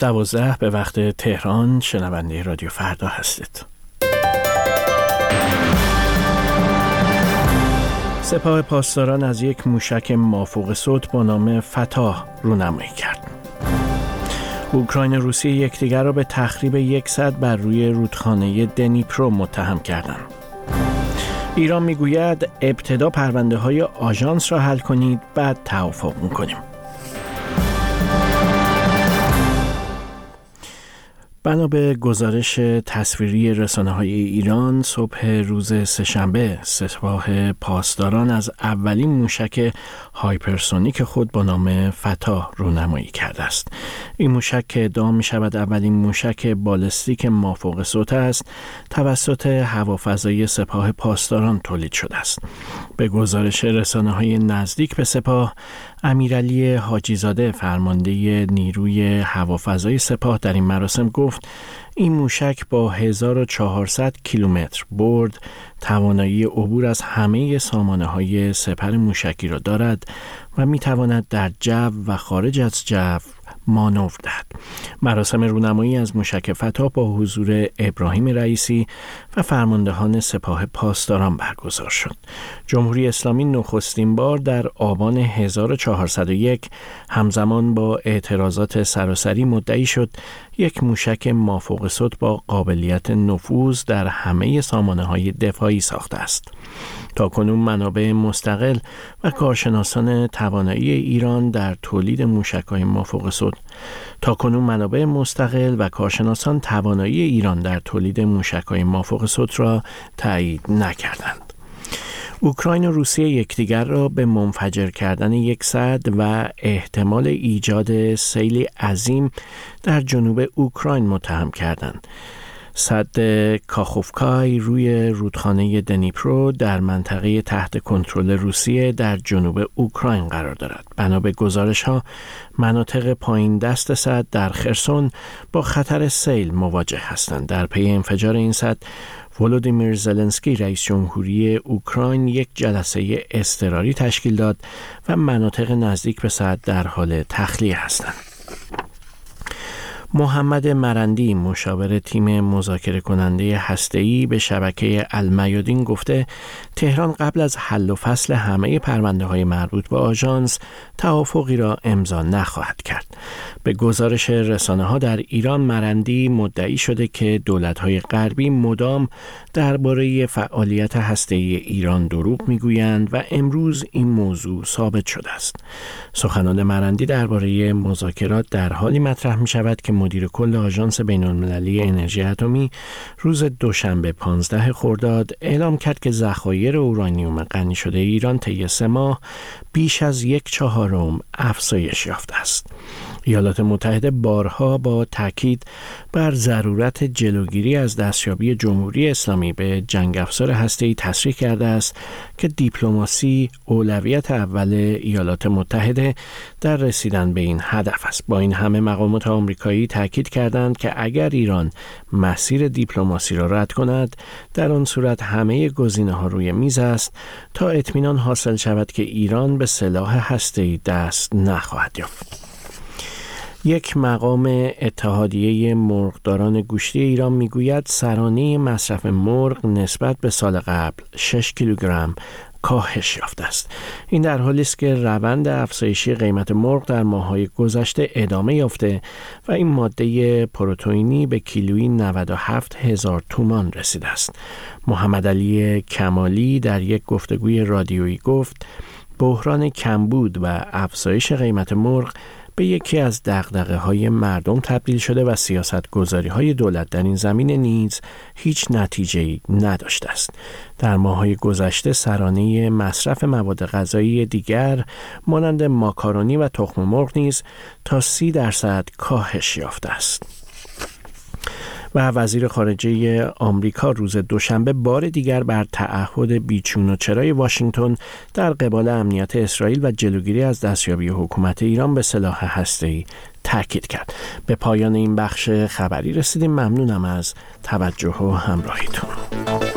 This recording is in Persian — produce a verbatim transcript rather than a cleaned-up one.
دوازده به وقت تهران. شنونده رادیو فردا هستید. سپاه پاسداران از یک موشک مافوق صوت با نام فتاه رونمایی کرد. اوکراین و روسیه یکدیگر را به تخریب یک سد بر روی رودخانه دنیپرو متهم کردند. ایران میگوید ابتدا پرونده های آژانس را حل کنید، بعد توافق میکنیم. بنا به گزارش تصویری رسانه‌های ایران، صبح روز سه‌شنبه سپاه پاسداران از اولین موشک هایپرسونیک خود با نام فتاه رونمایی کرده است. این موشک که ادعا می‌شود اولین موشک بالستیک مافوق صوت است، توسط هوافضای سپاه پاسداران تولید شده است. به گزارش رسانه‌های نزدیک به سپاه، امیرعلی حاجی‌زاده فرمانده نیروی هوافضای سپاه در این مراسم گفت این موشک با هزار و چهارصد کیلومتر برد توانایی عبور از همه سامانه‌های سپر موشکی را دارد و می‌تواند در جو و خارج از جو مانور دهد. مراسم رونمایی از موشک فتاه با حضور ابراهیم رئیسی و فرماندهان سپاه پاسداران برگزار شد. جمهوری اسلامی نخستین بار در آبان هزار و چهارصد و یک همزمان با اعتراضات سراسری مدعی شد یک موشک مافوق صوت با قابلیت نفوذ در همه سامانه‌های دفاعی ساخته است. تاکنون منابع مستقل و کارشناسان توانایی ایران در تولید موشک‌های مافوق صوت تاکنون منابع مستقل و کارشناسان توانایی ایران در تولید موشک‌های مافوق صوت را تایید نکردند. اوکراین و روسیه یکدیگر را به منفجر کردن یک سد و احتمال ایجاد سیلی عظیم در جنوب اوکراین متهم کردند. سد کاخوفکای روی رودخانه دنیپرو در منطقه تحت کنترل روسیه در جنوب اوکراین قرار دارد. بنا به گزارش‌ها، مناطق پایین دست سد در خرسون با خطر سیل مواجه هستند. در پی انفجار این سد، ولودیمیر زلنسکی رئیس جمهوری اوکراین یک جلسه اضطراری تشکیل داد و مناطق نزدیک به سد در حال تخلیه هستند. محمد مرندی مشاور تیم مذاکره کننده هسته‌ای به شبکه المیادین گفته تهران قبل از حل و فصل همه پرونده های مربوط به آژانس توافقی را امضا نخواهد کرد. به گزارش رسانه ها در ایران، مرندی مدعی شده که دولت های غربی مدام درباره فعالیت هسته‌ای ایران دروغ میگویند و امروز این موضوع ثابت شده است. سخنان مرندی درباره مذاکرات در حالی مطرح می شود که مدیر کل آژانس بین‌المللی انرژی اتمی روز دوشنبه پانزده خرداد اعلام کرد که ذخایر اورانیوم غنی شده ایران طی سه ماه بیش از یک چهارم افزایش یافته است. ایالات متحده بارها با تاکید بر ضرورت جلوگیری از دستیابی جمهوری اسلامی به جنگ افزار هسته‌ای تصریح کرده است که دیپلماسی اولویت اول ایالات متحده در رسیدن به این هدف است. با این همه مقامات آمریکایی تاکید کردند که اگر ایران مسیر دیپلماسی را رد کند، در آن صورت همه گزینه‌ها روی میز است تا اطمینان حاصل شود که ایران به سلاح هسته‌ای دست نخواهد یافت. یک مقام اتحادیه مرغداران گوشتی ایران میگوید سرانه مصرف مرغ نسبت به سال قبل شش کیلوگرم کاهش یافته است. این در حالی است که روند افزایشی قیمت مرغ در ماه‌های گذشته ادامه یافته و این ماده پروتئینی به کیلویی نود و هفت هزار تومان رسیده است. محمد علی کمالی در یک گفتگوی رادیویی گفت بحران کمبود و افزایش قیمت مرغ به یکی از دغدغه‌های مردم تبدیل شده و سیاست‌گذاری‌های دولت در این زمینه نیز هیچ نتیجه‌ای نداشته است. در ماه‌های گذشته سرانه مصرف مواد غذایی دیگر مانند ماکارونی و تخم مرغ نیز تا سی درصد کاهش یافته است. و وزیر خارجه آمریکا روز دوشنبه بار دیگر بر تعهد بیچون و چرای واشنگتن در قبال امنیت اسرائیل و جلوگیری از دستیابی حکومت ایران به سلاح هسته‌ای تاکید کرد. به پایان این بخش خبری رسیدیم. ممنونم از توجه و همراهیتون.